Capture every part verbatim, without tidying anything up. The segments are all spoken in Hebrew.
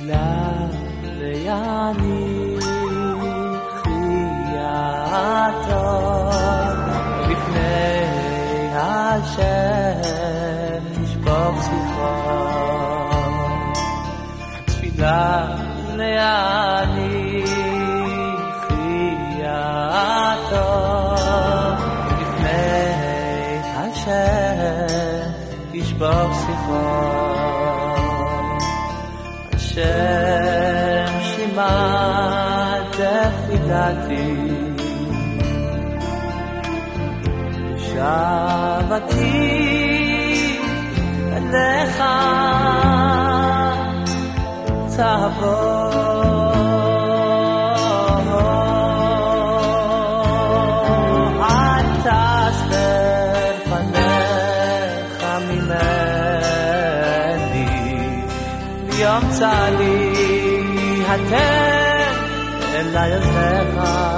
תפילה ויניחי ידו לפני השם נשפוך שיחו תפילה ויניחי ידו לפני השם נשפוך שיחו השם שמע תפילתי שבתי אליך תבוא אל תסתר פניך ממני וימצא לי התן אלי עזרך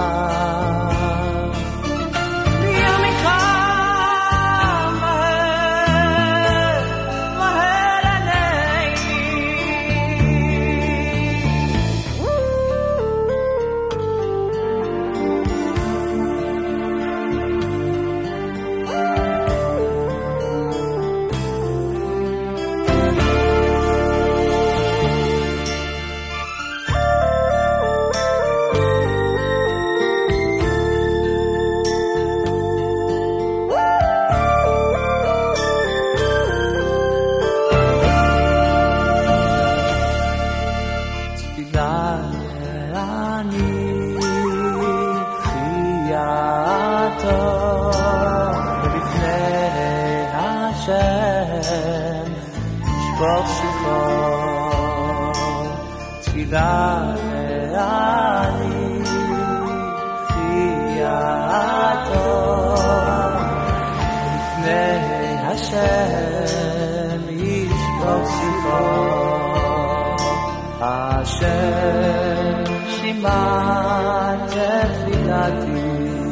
השם שמע תפילתי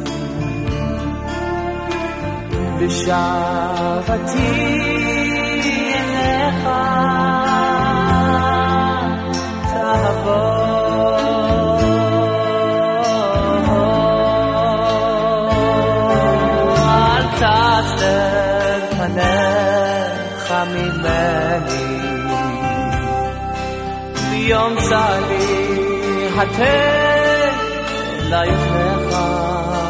ושבתי אליך תבוא אל תסתר פניך ממני יום צלי התן אלי עזרך